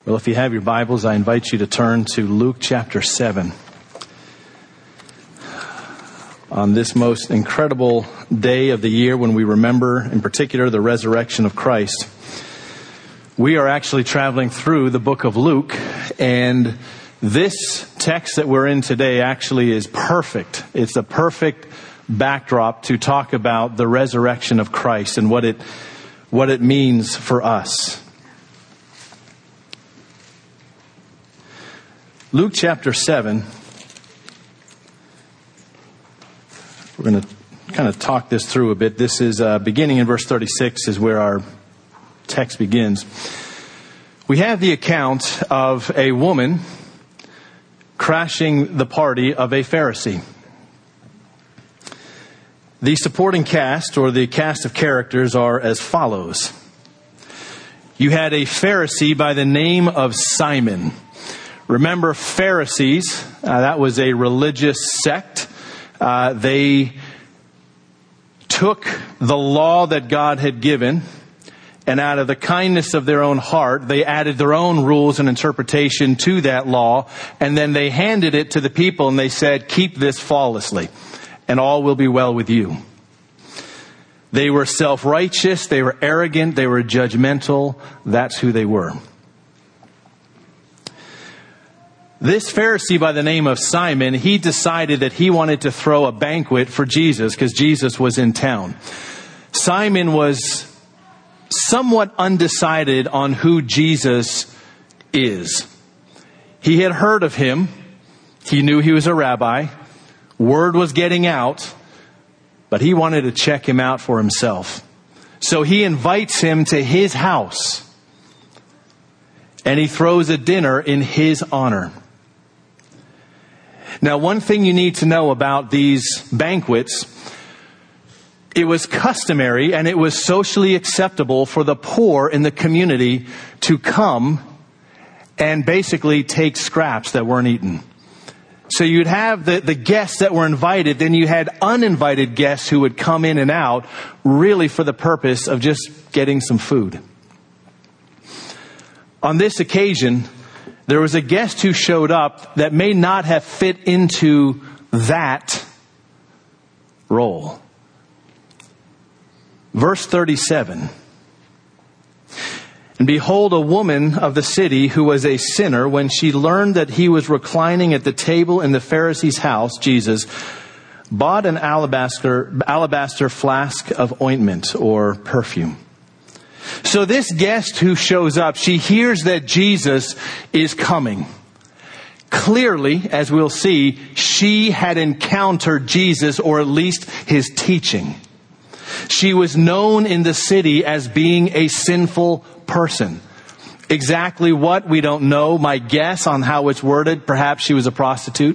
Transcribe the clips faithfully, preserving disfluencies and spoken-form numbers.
Well, if you have your Bibles, I invite you to turn to Luke chapter seven. On this most incredible day of the year when we remember, in particular, the resurrection of Christ, we are actually traveling through the book of Luke, and this text that we're in today actually is perfect. It's a perfect backdrop to talk about the resurrection of Christ and what it, what it means for us. Luke chapter seven, we're going to kind of talk this through a bit. This is uh, beginning in verse thirty-six is where our text begins. We have the account of a woman crashing the party of a Pharisee. The supporting cast, or the cast of characters, are as follows. You had a Pharisee by the name of Simon. Remember, Pharisees, uh, that was a religious sect. Uh, they took the law that God had given, and out of the kindness of their own heart, they added their own rules and interpretation to that law, and then they handed it to the people, and they said, keep this flawlessly, and all will be well with you. They were self-righteous, they were arrogant, they were judgmental. That's who they were. This Pharisee by the name of Simon, he decided that he wanted to throw a banquet for Jesus because Jesus was in town. Simon was somewhat undecided on who Jesus is. He had heard of him. He knew he was a rabbi. Word was getting out, but he wanted to check him out for himself. So he invites him to his house, and he throws a dinner in his honor. Now, one thing you need to know about these banquets, it was customary and it was socially acceptable for the poor in the community to come and basically take scraps that weren't eaten. So you'd have the, the guests that were invited, then you had uninvited guests who would come in and out really for the purpose of just getting some food. On this occasion, there was a guest who showed up that may not have fit into that role. Verse thirty-seven. And behold, a woman of the city who was a sinner, when she learned that he was reclining at the table in the Pharisee's house, Jesus, bought an alabaster, alabaster flask of ointment or perfume. So this guest who shows up, she hears that Jesus is coming. Clearly, as we'll see, she had encountered Jesus, or at least his teaching. She was known in the city as being a sinful person. Exactly what, we don't know. My guess on how it's worded, perhaps she was a prostitute.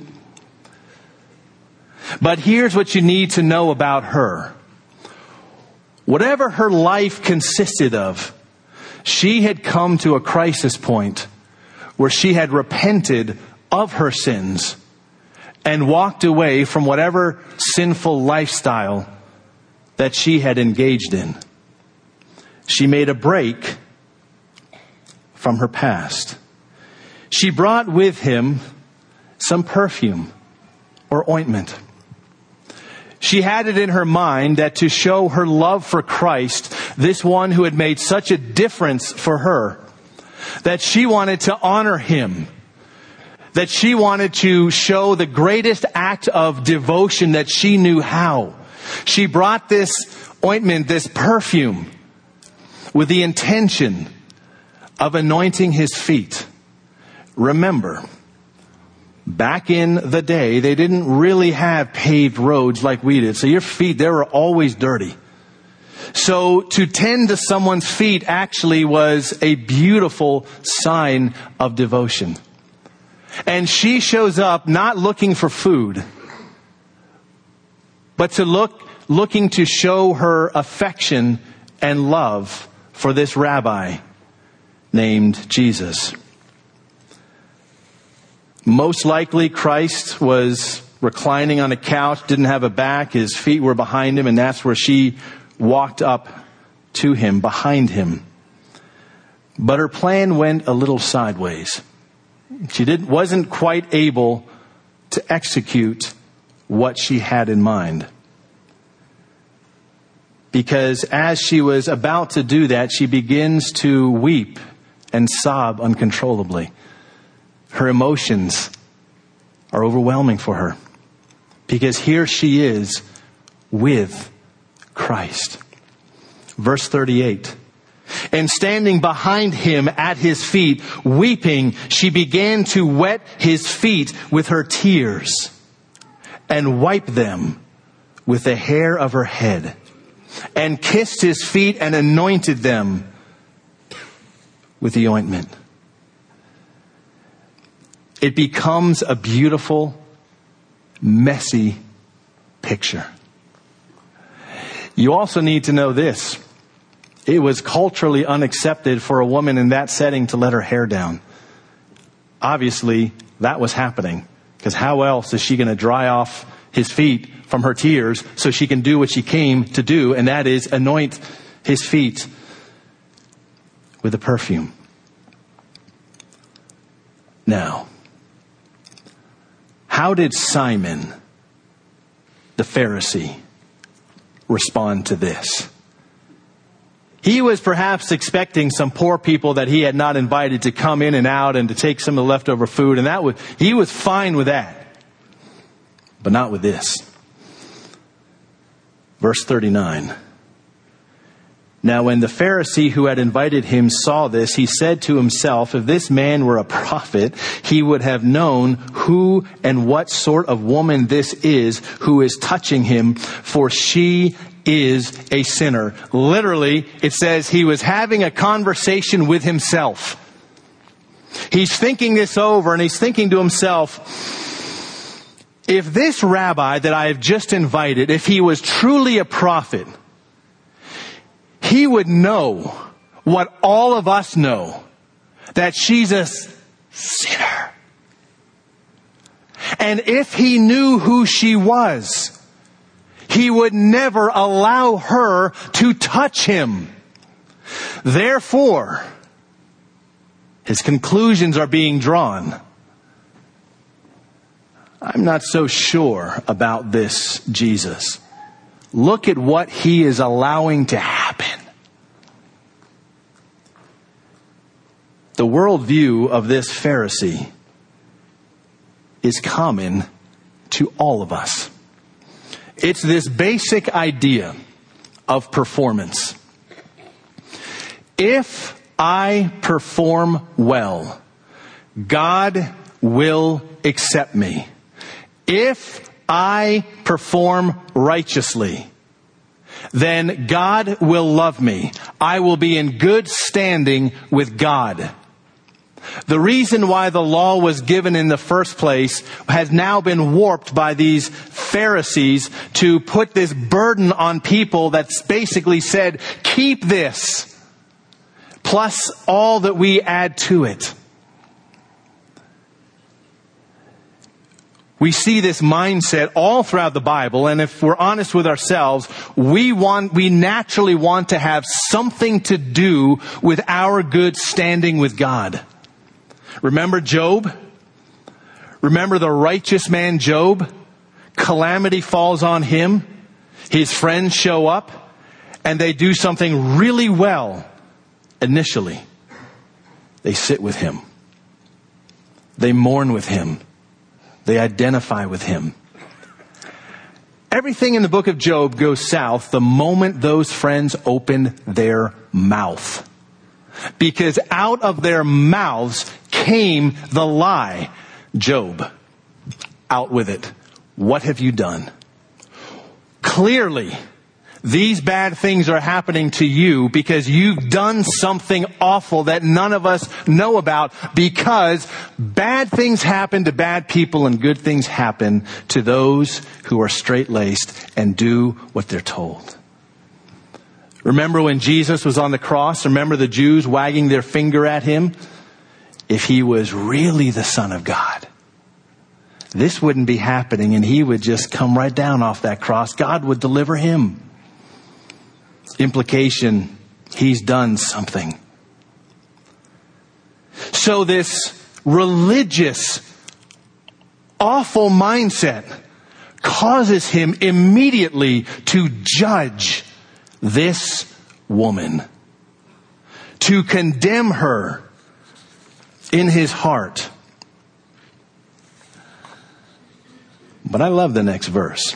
But here's what you need to know about her. Whatever her life consisted of, she had come to a crisis point where she had repented of her sins and walked away from whatever sinful lifestyle that she had engaged in. She made a break from her past. She brought with him some perfume or ointment. She had it in her mind that to show her love for Christ, this one who had made such a difference for her, that she wanted to honor him, that she wanted to show the greatest act of devotion that she knew how. She brought this ointment, this perfume, with the intention of anointing his feet. Remember, back in the day, they didn't really have paved roads like we did. So your feet, they were always dirty. So to tend to someone's feet actually was a beautiful sign of devotion. And she shows up not looking for food, but to look, looking to show her affection and love for this rabbi named Jesus. Most likely Christ was reclining on a couch, didn't have a back, his feet were behind him, and that's where she walked up to him, behind him. But her plan went a little sideways. She didn't, wasn't quite able to execute what she had in mind. Because as she was about to do that, she begins to weep and sob uncontrollably. Her emotions are overwhelming for her. Because here she is with Christ. Verse thirty-eight. And standing behind him at his feet, weeping, she began to wet his feet with her tears and wipe them with the hair of her head, and kissed his feet and anointed them with the ointment. It becomes a beautiful, messy picture. You also need to know this. It was culturally unaccepted for a woman in that setting to let her hair down. Obviously, that was happening. Because how else is she going to dry off his feet from her tears so she can do what she came to do, and that is anoint his feet with a perfume. Now, how did Simon, the Pharisee, respond to this? He was perhaps expecting some poor people that he had not invited to come in and out and to take some of the leftover food, and that was, he was fine with that. But not with this. Verse thirty-nine. Now when the Pharisee who had invited him saw this, he said to himself, if this man were a prophet, he would have known who and what sort of woman this is who is touching him, for she is a sinner. Literally, it says he was having a conversation with himself. He's thinking this over, and he's thinking to himself, if this rabbi that I have just invited, if he was truly a prophet, he would know what all of us know, that she's a sinner. And if he knew who she was, he would never allow her to touch him. Therefore, his conclusions are being drawn. I'm not so sure about this Jesus. Look at what he is allowing to happen. The worldview of this Pharisee is common to all of us. It's this basic idea of performance. If I perform well, God will accept me. If I perform righteously, then God will love me. I will be in good standing with God. The reason why the law was given in the first place has now been warped by these Pharisees to put this burden on people that's basically said, keep this, plus all that we add to it. We see this mindset all throughout the Bible, and if we're honest with ourselves, we want, we naturally want to have something to do with our good standing with God. Remember Job? Remember the righteous man Job? Calamity falls on him. His friends show up, and they do something really well initially. They sit with him. They mourn with him. They identify with him. Everything in the book of Job goes south the moment those friends open their mouth. Because out of their mouths came the lie. Job, out with it. What have you done? Clearly, these bad things are happening to you because you've done something awful that none of us know about, because bad things happen to bad people and good things happen to those who are straight-laced and do what they're told. Remember when Jesus was on the cross? Remember the Jews wagging their finger at him? If he was really the Son of God, this wouldn't be happening, and he would just come right down off that cross. God would deliver him. Implication, he's done something. So this religious, awful mindset causes him immediately to judge this woman, to condemn her in his heart. But I love the next verse.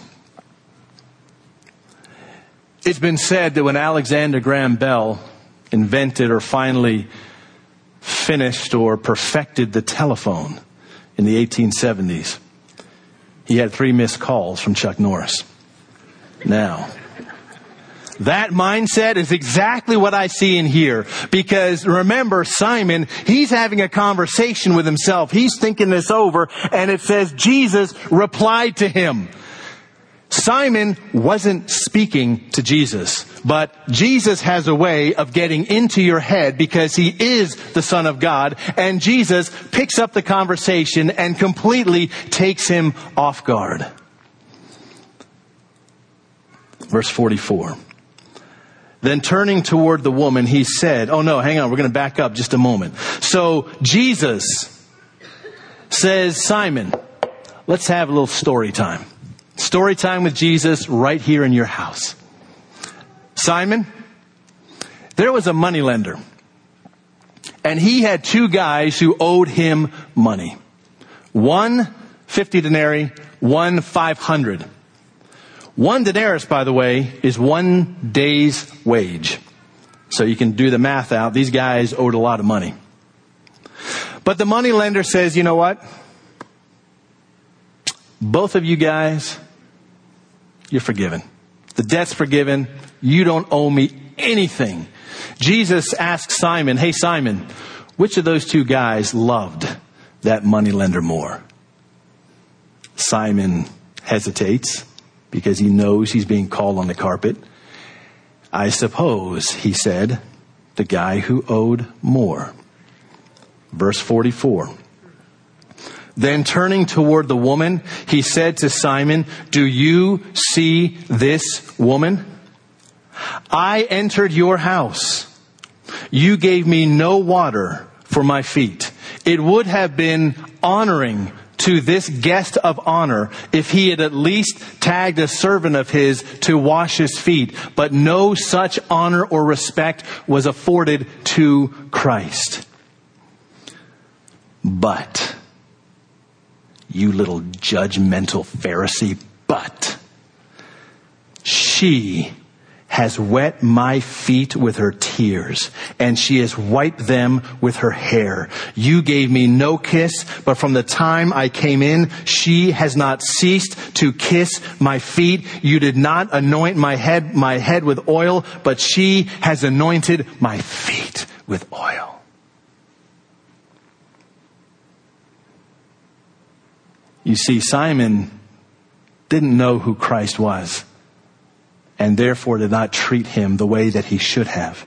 It's been said that when Alexander Graham Bell invented or finally finished or perfected the telephone in the eighteen seventies, he had three missed calls from Chuck Norris. Now, that mindset is exactly what I see in here. Because remember, Simon, he's having a conversation with himself. He's thinking this over, and it says Jesus replied to him. Simon wasn't speaking to Jesus, but Jesus has a way of getting into your head because he is the Son of God, and Jesus picks up the conversation and completely takes him off guard. Verse forty-four. Then turning toward the woman, he said, oh no, hang on, we're going to back up just a moment. So Jesus says, Simon, let's have a little story time. Story time with Jesus right here in your house. Simon, there was a moneylender, and he had two guys who owed him money. One fifty denarii, one five hundred. One denarius, by the way, is one day's wage. So you can do the math out. These guys owed a lot of money. But the moneylender says, you know what? Both of you guys, you're forgiven. The debt's forgiven. You don't owe me anything. Jesus asks Simon, hey Simon, which of those two guys loved that moneylender more? Simon hesitates because he knows he's being called on the carpet. I suppose, he said, the guy who owed more. Verse forty-four. Then turning toward the woman, he said to Simon, do you see this woman? I entered your house. You gave me no water for my feet. It would have been honoring to this guest of honor if he had at least tagged a servant of his to wash his feet. But no such honor or respect was afforded to Christ. But, you little judgmental Pharisee, but she has wet my feet with her tears, and she has wiped them with her hair. You gave me no kiss, but from the time I came in, she has not ceased to kiss my feet. You did not anoint my head, my head with oil, but she has anointed my feet with oil. You see, Simon didn't know who Christ was, and therefore did not treat him the way that he should have.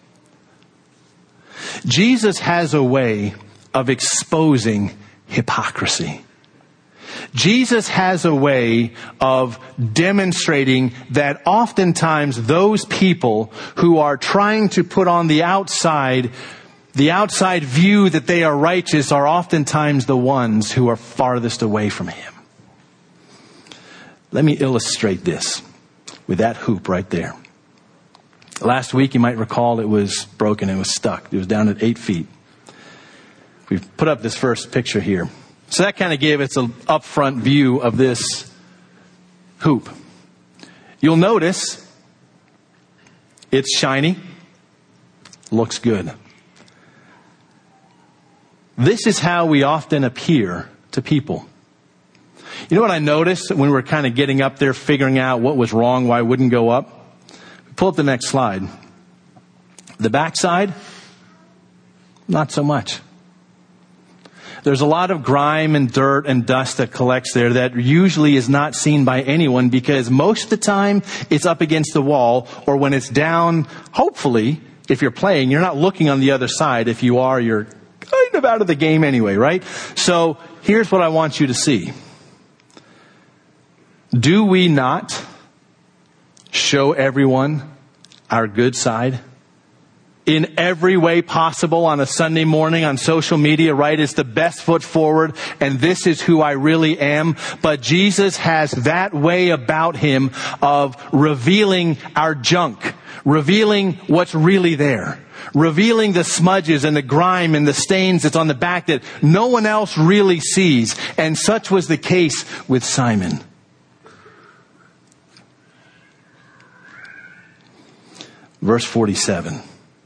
Jesus has a way of exposing hypocrisy. Jesus has a way of demonstrating that oftentimes those people who are trying to put on the outside, the outside view that they are righteous, are oftentimes the ones who are farthest away from him. Let me illustrate this with that hoop right there. Last week, you might recall, it was broken. It was stuck. It was down at eight feet. We've put up this first picture here. So that kind of gave us an upfront view of this hoop. You'll notice it's shiny. Looks good. This is how we often appear to people. You know what I noticed when we were kind of getting up there, figuring out what was wrong, why it wouldn't go up? Pull up the next slide. The backside, not so much. There's a lot of grime and dirt and dust that collects there that usually is not seen by anyone, because most of the time it's up against the wall, or when it's down, hopefully, if you're playing, you're not looking on the other side. If you are, you're kind of out of the game anyway, right? So here's what I want you to see. Do we not show everyone our good side? in every way possible on a Sunday morning on social media, right? It's the best foot forward, and this is who I really am. But Jesus has that way about him of revealing our junk, revealing what's really there, revealing the smudges and the grime and the stains that's on the back that no one else really sees. And such was the case with Simon. Verse forty-seven.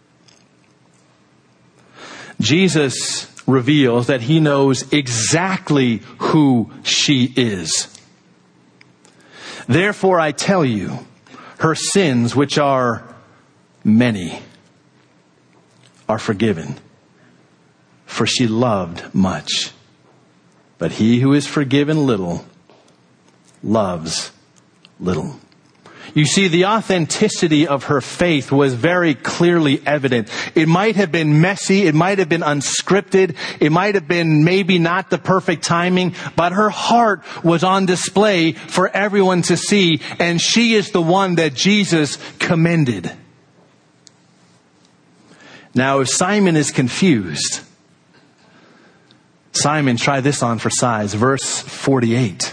Jesus reveals that he knows exactly who she is. Therefore, I tell you, her sins, which are many, are forgiven, for she loved much. But he who is forgiven little loves little. You see, the authenticity of her faith was very clearly evident. It might have been messy. It might have been unscripted. It might have been maybe not the perfect timing, but her heart was on display for everyone to see. And she is the one that Jesus commended. Now, if Simon is confused, Simon, try this on for size. Verse forty-eight.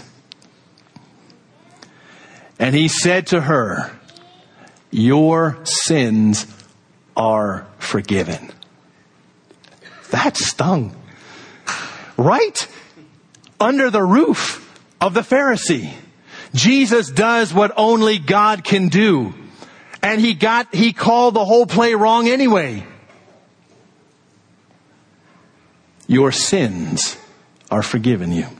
And he said to her, your sins are forgiven. That stung. Right under the roof of the Pharisee. Jesus does what only God can do. And he got, he called the whole play wrong anyway. Your sins are forgiven you.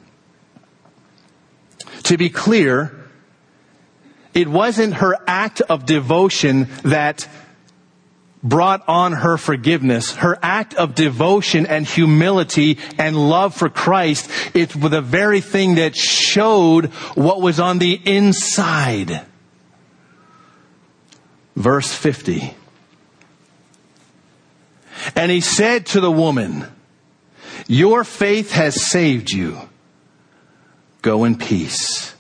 To be clear, it wasn't her act of devotion that brought on her forgiveness. Her act of devotion and humility and love for Christ, it's the very thing that showed what was on the inside. Verse fifty. And he said to the woman, your faith has saved you. Go in peace.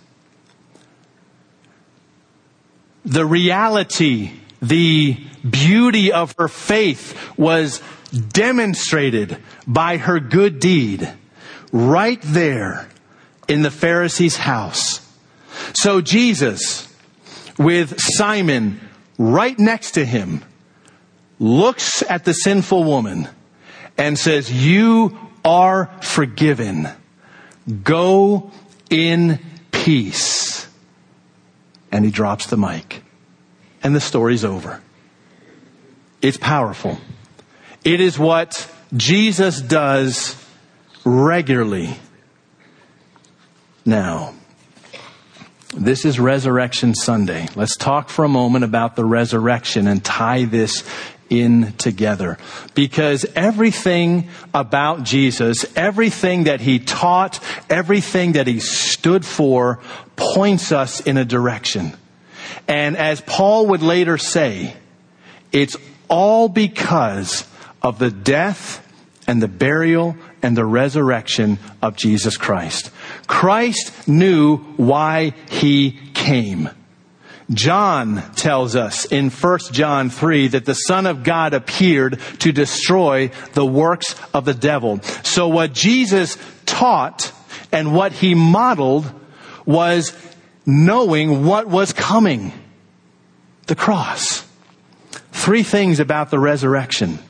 The reality, the beauty of her faith was demonstrated by her good deed right there in the Pharisee's house. So Jesus, with Simon right next to him, looks at the sinful woman and says, you are forgiven. Go in peace. And he drops the mic. And the story's over. It's powerful. It is what Jesus does regularly. Now, this is Resurrection Sunday. Let's talk for a moment about the resurrection and tie this in together. Because everything about Jesus, everything that he taught, everything that he stood for, points us in a direction. And as Paul would later say, it's all because of the death and the burial and the resurrection of Jesus Christ. Christ knew why he came. John tells us in First John three that the Son of God appeared to destroy the works of the devil. So what Jesus taught and what he modeled was knowing what was coming. The cross. Three things about the resurrection.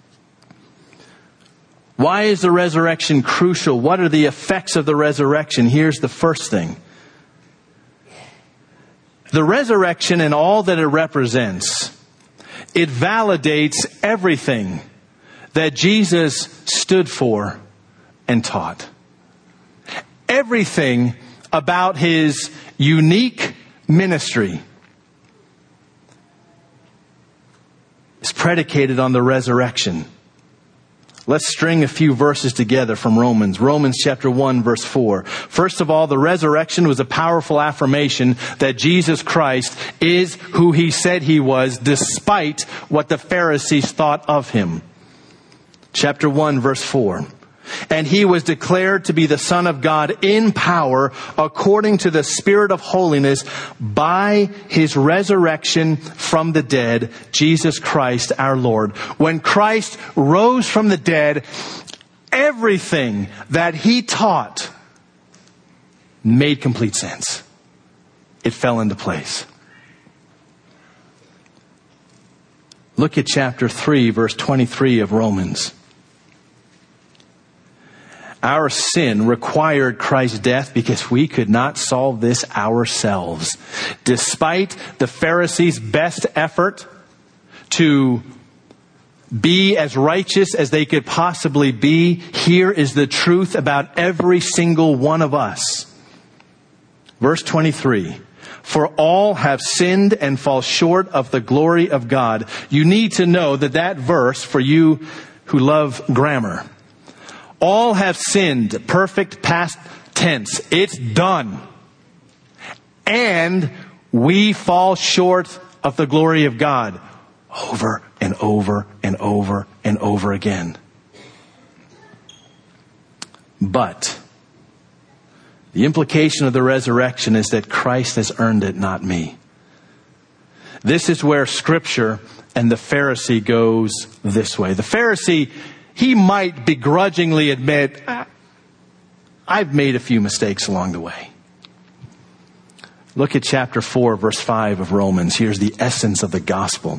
Why is the resurrection crucial? What are the effects of the resurrection? Here's the first thing. The resurrection and all that it represents, it validates everything that Jesus stood for and taught. Everything about his unique ministry is predicated on the resurrection. Let's string a few verses together from Romans. Romans chapter one, verse four. First of all, the resurrection was a powerful affirmation that Jesus Christ is who he said he was, despite what the Pharisees thought of him. Chapter one, verse four. And he was declared to be the Son of God in power according to the Spirit of holiness by his resurrection from the dead, Jesus Christ our Lord. When Christ rose from the dead, everything that he taught made complete sense. It fell into place. Look at chapter three, verse twenty-three of Romans. Our sin required Christ's death because we could not solve this ourselves. Despite the Pharisees' best effort to be as righteous as they could possibly be, here is the truth about every single one of us. Verse twenty-three. For all have sinned and fall short of the glory of God. You need to know that that verse, for you who love grammar, all have sinned, perfect past tense. It's done. And we fall short of the glory of God over and over and over and over again. But the implication of the resurrection is that Christ has earned it, not me. This is where Scripture and the Pharisee goes this way. The Pharisee, he might begrudgingly admit, I've made a few mistakes along the way. Look at chapter four, verse five of Romans. Here's the essence of the gospel.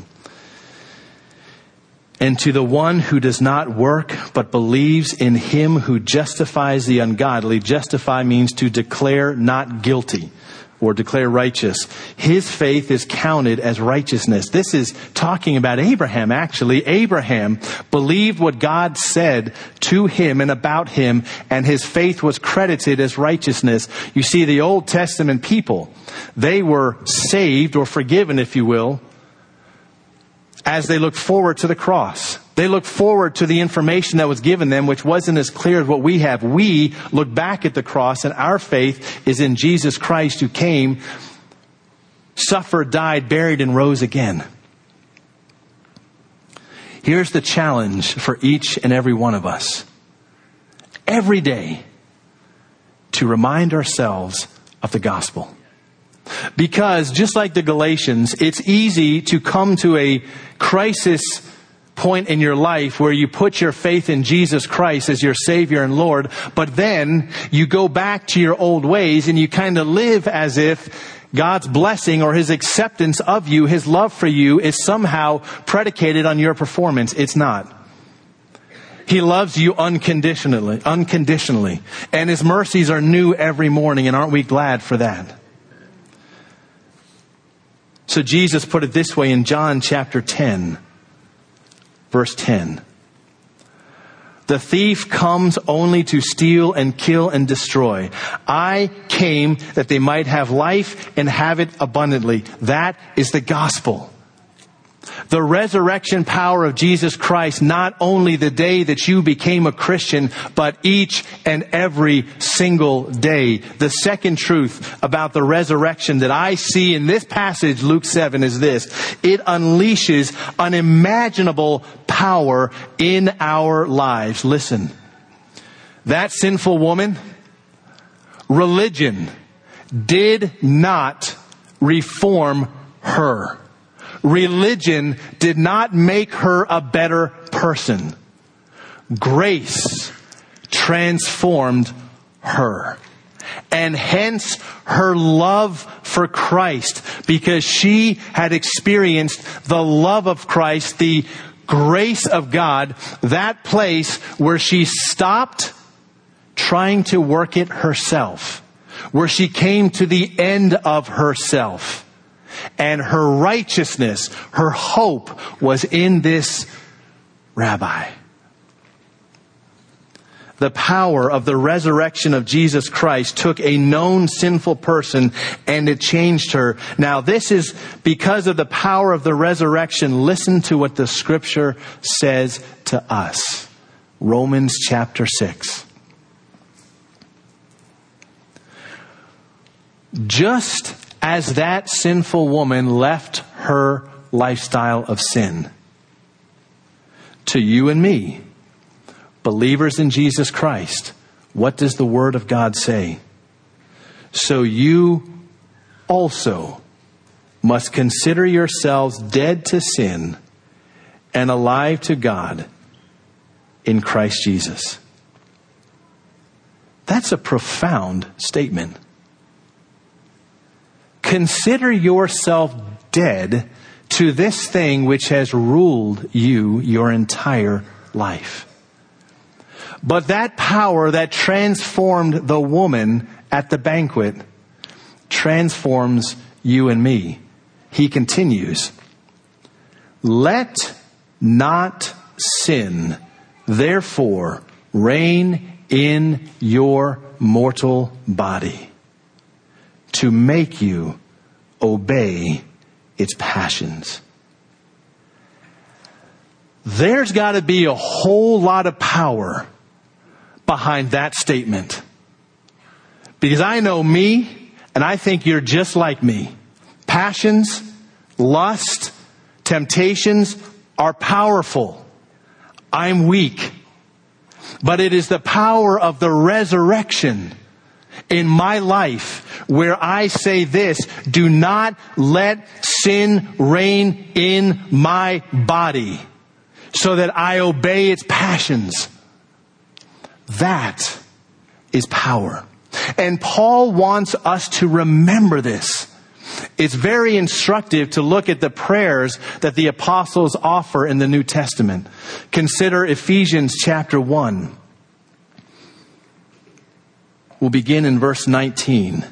And to the one who does not work, but believes in him who justifies the ungodly. Justify means to declare not guilty or declare righteous. His faith is counted as righteousness. This is talking about Abraham, actually. Abraham believed what God said to him and about him, and his faith was credited as righteousness. You see, the Old Testament people, they were saved or forgiven, if you will, as they looked forward to the cross. They looked forward to the information that was given them, which wasn't as clear as what we have. We look back at the cross, and our faith is in Jesus Christ, who came, suffered, died, buried, and rose again. Here's the challenge for each and every one of us. Every day, to remind ourselves of the gospel. Because just like the Galatians, it's easy to come to a crisis point in your life where you put your faith in Jesus Christ as your Savior and Lord, but then you go back to your old ways and you kind of live as if God's blessing or His acceptance of you, His love for you, is somehow predicated on your performance. It's not. He loves you unconditionally, unconditionally, and His mercies are new every morning, and aren't we glad for that? So Jesus put it this way in John chapter ten, verse ten. The thief comes only to steal and kill and destroy. I came that they might have life and have it abundantly. That is the gospel. The resurrection power of Jesus Christ, not only the day that you became a Christian, but each and every single day. The second truth about the resurrection that I see in this passage, Luke seven, is this. It unleashes unimaginable power in our lives. Listen, that sinful woman, religion did not reform her. Religion did not make her a better person. Grace transformed her. And hence her love for Christ, because she had experienced the love of Christ, the grace of God, that place where she stopped trying to work it herself, where she came to the end of herself. And her righteousness, her hope was in this rabbi. The power of the resurrection of Jesus Christ took a known sinful person and it changed her. Now this is because of the power of the resurrection. Listen to what the Scripture says to us. Romans chapter six. Just as that sinful woman left her lifestyle of sin, to you and me, believers in Jesus Christ, what does the Word of God say? So you also must consider yourselves dead to sin and alive to God in Christ Jesus. That's a profound statement. Consider yourself dead to this thing which has ruled you your entire life. But that power that transformed the woman at the banquet transforms you and me. He continues, let not sin, therefore, reign in your mortal body to make you obey its passions. There's got to be a whole lot of power behind that statement. Because I know me, and I think you're just like me. Passions, lust, temptations are powerful. I'm weak. But it is the power of the resurrection in my life where I say this: do not let sin reign in my body so that I obey its passions. That is power. And Paul wants us to remember this. It's very instructive to look at the prayers that the apostles offer in the New Testament. Consider Ephesians chapter one. We'll begin in verse nineteen.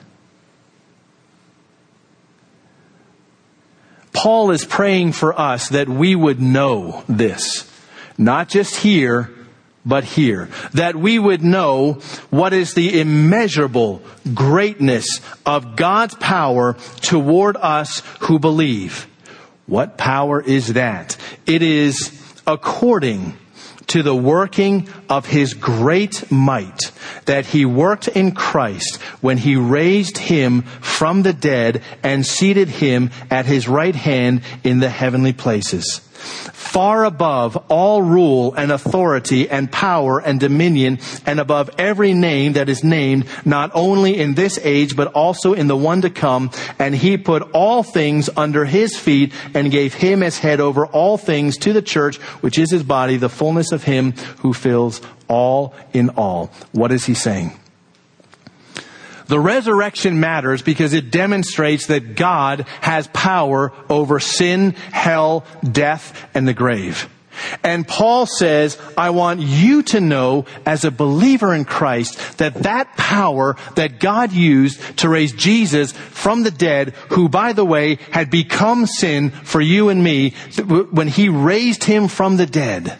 Paul is praying for us that we would know this. Not just here, but here. That we would know what is the immeasurable greatness of God's power toward us who believe. What power is that? It is according to the working of His great might that He worked in Christ when He raised Him from the dead and seated Him at His right hand in the heavenly places, far above all rule and authority and power and dominion, and above every name that is named, not only in this age, but also in the one to come. And He put all things under His feet and gave Him as head over all things to the church, which is His body, the fullness of Him who fills all in all. What is He saying? The resurrection matters because it demonstrates that God has power over sin, hell, death, and the grave. And Paul says, I want you to know as a believer in Christ that that power that God used to raise Jesus from the dead, who, by the way, had become sin for you and me, when He raised Him from the dead,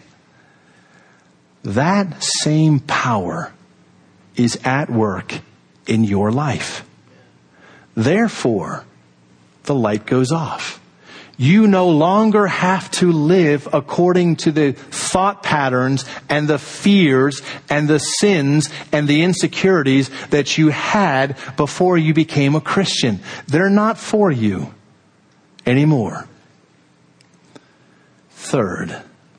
that same power is at work in your life. Therefore, the light goes off. You no longer have to live according to the thought patterns and the fears and the sins and the insecurities that you had before you became a Christian. They're not for you anymore. Third,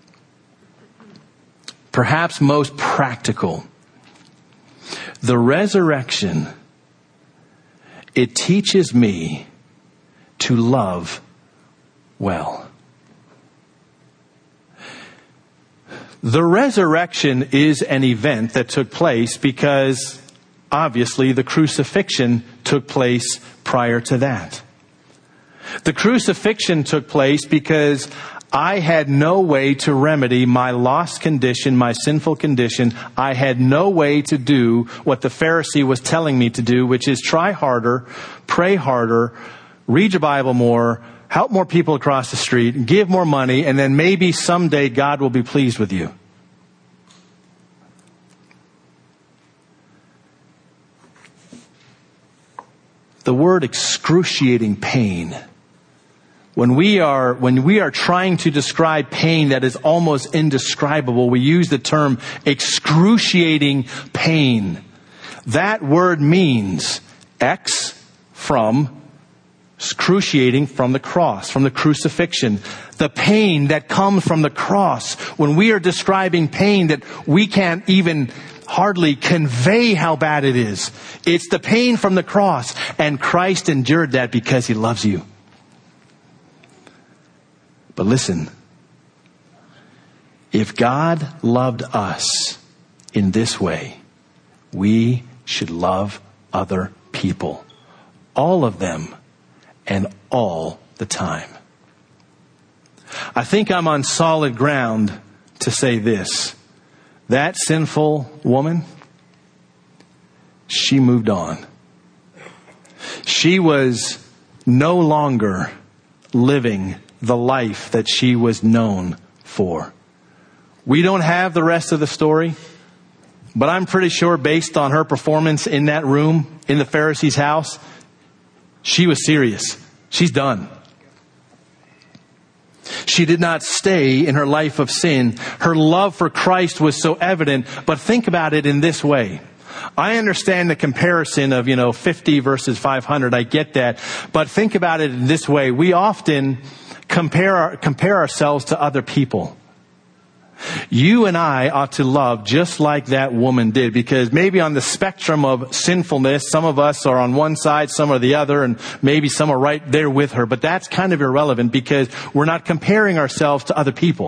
perhaps most practical, the resurrection, it teaches me to love well. The resurrection is an event that took place because obviously the crucifixion took place prior to that. The crucifixion took place because I had no way to remedy my lost condition, my sinful condition. I had no way to do what the Pharisee was telling me to do, which is try harder, pray harder, read your Bible more, help more people across the street, give more money, and then maybe someday God will be pleased with you. The word excruciating pain. When we are, when we are trying to describe pain that is almost indescribable, we use the term excruciating pain. That word means ex, from, excruciating from the cross, from the crucifixion. The pain that comes from the cross. When we are describing pain that we can't even hardly convey how bad it is. It's the pain from the cross. And Christ endured that because he loves you. But listen, if God loved us in this way, we should love other people. All of them and all the time. I think I'm on solid ground to say this. That sinful woman, she moved on. She was no longer living the life that she was known for. We don't have the rest of the story, but I'm pretty sure based on her performance in that room, in the Pharisee's house, she was serious. She's done. She did not stay in her life of sin. Her love for Christ was so evident, but think about it in this way. I understand the comparison of, you know, fifty versus five hundred. I get that. But think about it in this way. We often compare, compare ourselves to other people. You and I ought to love just like that woman did, because maybe on the spectrum of sinfulness, some of us are on one side, some are the other, and maybe some are right there with her. But that's kind of irrelevant because we're not comparing ourselves to other people.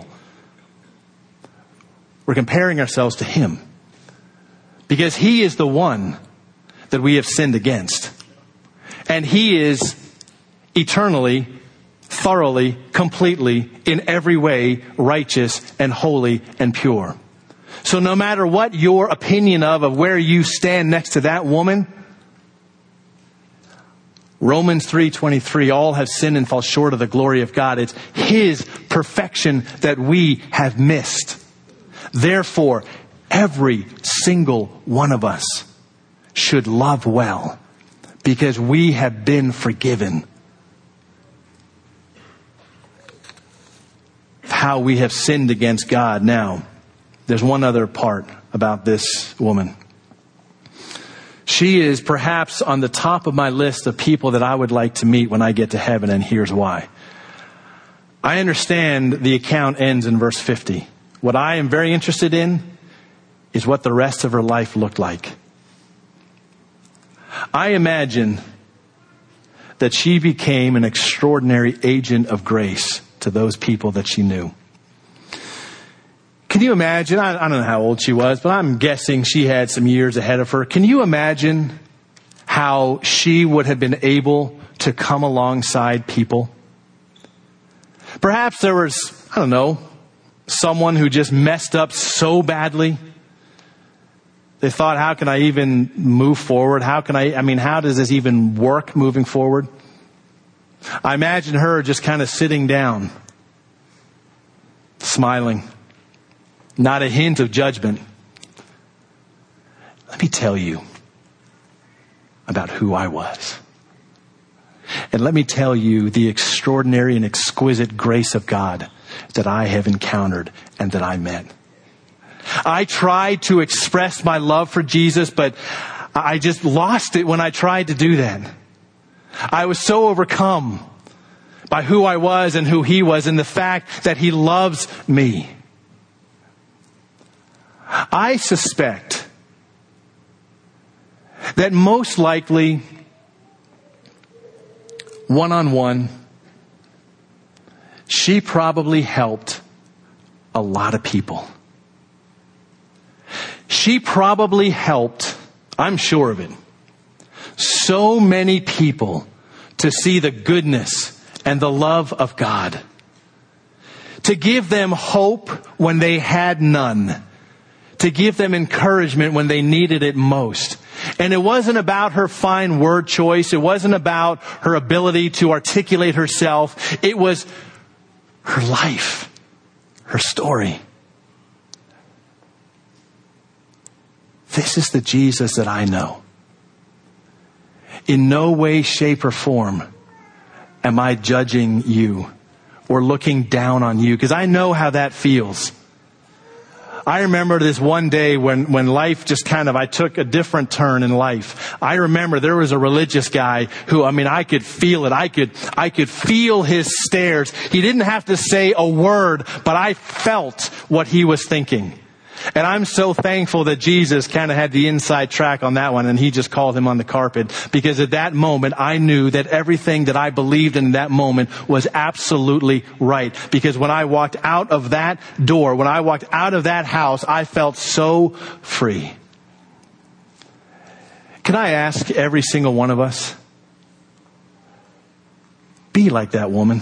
We're comparing ourselves to him. Because he is the one that we have sinned against. And he is eternally, thoroughly, completely, in every way, righteous and holy and pure. So no matter what your opinion of, of where you stand next to that woman, Romans three twenty-three, all have sinned and fall short of the glory of God. It's his perfection that we have missed. Therefore, every single one of us should love well because we have been forgiven. How we have sinned against God. Now, there's one other part about this woman. She is perhaps on the top of my list of people that I would like to meet when I get to heaven, and here's why. I understand the account ends in verse fifty. What I am very interested in is what the rest of her life looked like. I imagine that she became an extraordinary agent of grace to those people that she knew. Can you imagine? I, I don't know how old she was, but I'm guessing she had some years ahead of her. Can you imagine how she would have been able to come alongside people? Perhaps there was, I don't know, someone who just messed up so badly. They thought, how can I even move forward? How can I, I mean, how does this even work moving forward? I imagine her just kind of sitting down, smiling, not a hint of judgment. Let me tell you about who I was. And let me tell you the extraordinary and exquisite grace of God that I have encountered and that I met. I tried to express my love for Jesus, but I just lost it when I tried to do that. I was so overcome by who I was and who he was and the fact that he loves me. I suspect that most likely, one-on-one, she probably helped a lot of people. She probably helped, I'm sure of it, so many people to see the goodness and the love of God. To give them hope when they had none. To give them encouragement when they needed it most. And it wasn't about her fine word choice. It wasn't about her ability to articulate herself. It was her life, her story. This is the Jesus that I know. In no way, shape, or form am I judging you or looking down on you, because I know how that feels. I remember this one day when, when life just kind of, I took a different turn in life. I remember there was a religious guy who, I mean, I could feel it. I could, I could feel his stares. He didn't have to say a word, but I felt what he was thinking. And I'm so thankful that Jesus kind of had the inside track on that one, and he just called him on the carpet, because at that moment I knew that everything that I believed in that moment was absolutely right. Because when I walked out of that door, when I walked out of that house, I felt so free. Can I ask every single one of us, be like that woman.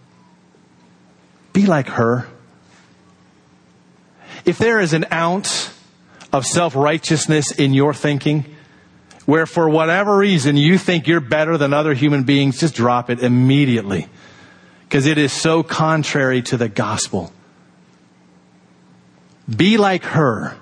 Be like her. If there is an ounce of self-righteousness in your thinking, where for whatever reason you think you're better than other human beings, just drop it immediately. Because it is so contrary to the gospel. Be like her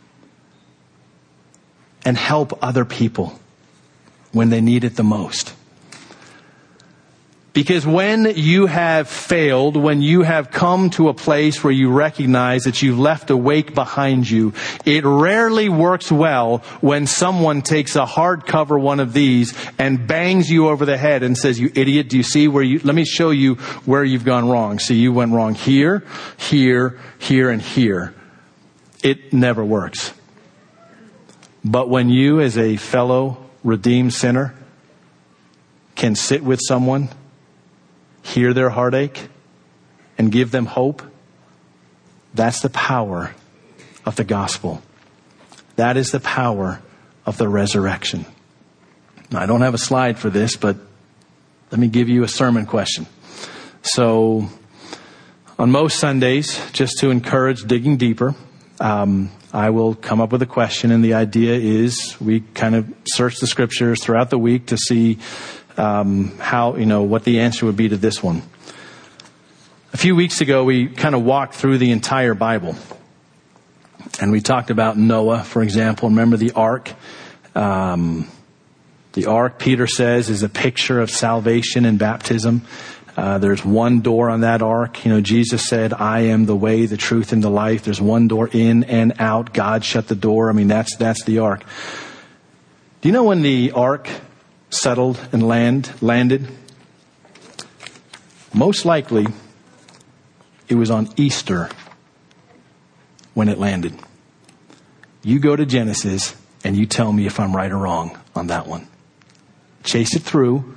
and help other people when they need it the most. Because when you have failed, when you have come to a place where you recognize that you've left a wake behind you, it rarely works well when someone takes a hardcover one of these and bangs you over the head and says, "You idiot, do you see where you, let me show you where you've gone wrong. See, you went wrong here, here, here, and here." It never works. But when you, as a fellow redeemed sinner, can sit with someone, hear their heartache, and give them hope, that's the power of the gospel. That is the power of the resurrection. Now, I don't have a slide for this, but let me give you a sermon question. So, on most Sundays, just to encourage digging deeper, um, I will come up with a question, and the idea is we kind of search the scriptures throughout the week to see Um, how, you know, what the answer would be to this one. A few weeks ago, we kind of walked through the entire Bible. And we talked about Noah, for example. Remember the ark? Um, the ark, Peter says, is a picture of salvation and baptism. Uh, there's one door on that ark. You know, Jesus said, "I am the way, the truth, and the life." There's one door in and out. God shut the door. I mean, that's, that's the ark. Do you know when the ark settled and land landed? Most likely, it was on Easter when it landed. You go to Genesis and you tell me if I'm right or wrong on that one. Chase it through.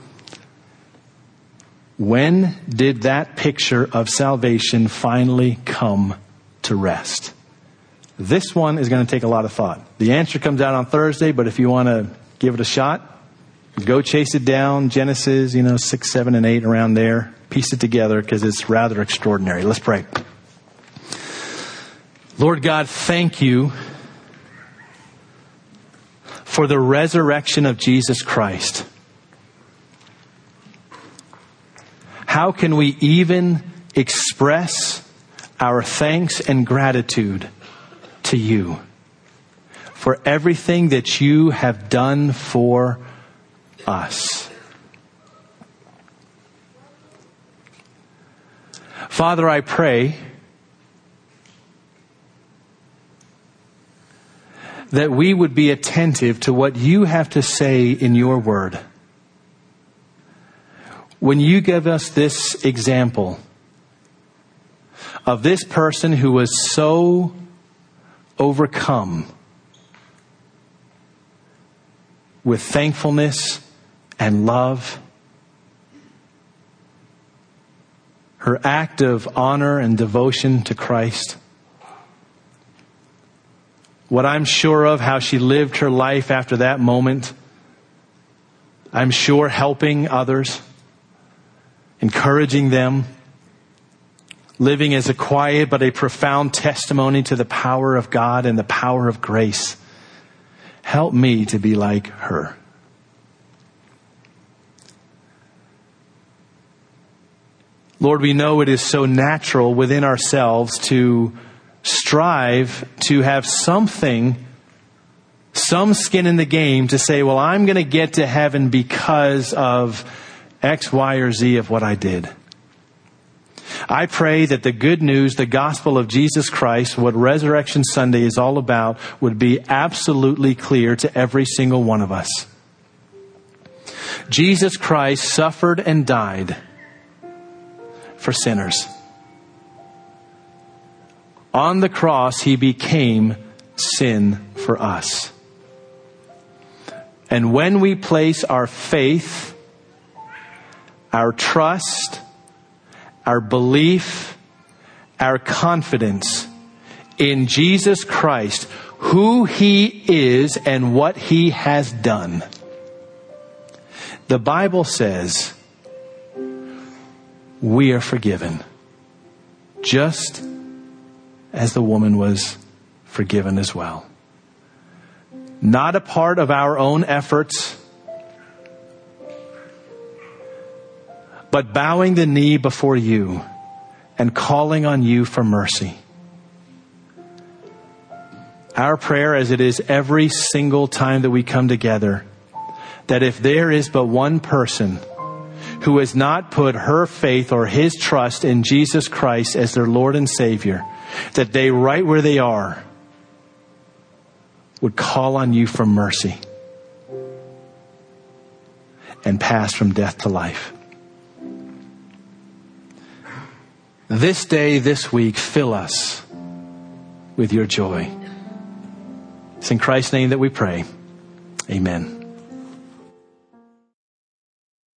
When did that picture of salvation finally come to rest? This one is going to take a lot of thought. The answer comes out on Thursday, but if you want to give it a shot, go chase it down, Genesis, you know, six, seven, and eight, around there. Piece it together, because it's rather extraordinary. Let's pray. Lord God, thank you for the resurrection of Jesus Christ. How can we even express our thanks and gratitude to you for everything that you have done for us? Father, I pray that we would be attentive to what you have to say in your word. When you give us this example of this person who was so overcome with thankfulness and love, her act of honor and devotion to Christ, what I'm sure of, how she lived her life after that moment, I'm sure helping others, encouraging them, living as a quiet but a profound testimony to the power of God and the power of grace. Help me to be like her. Lord, we know it is so natural within ourselves to strive to have something, some skin in the game, to say, well, I'm going to get to heaven because of X, Y, or Z of what I did. I pray that the good news, the gospel of Jesus Christ, what Resurrection Sunday is all about, would be absolutely clear to every single one of us. Jesus Christ suffered and died for sinners. On the cross, he became sin for us. And when we place our faith, our trust, our belief, our confidence in Jesus Christ, who he is and what he has done, the Bible says we are forgiven, just as the woman was forgiven as well. Not a part of our own efforts, but bowing the knee before you and calling on you for mercy. Our prayer, as it is every single time that we come together, that if there is but one person who has not put her faith or his trust in Jesus Christ as their Lord and Savior, that they, right where they are, would call on you for mercy and pass from death to life. This day, this week, fill us with your joy. It's in Christ's name that we pray. Amen.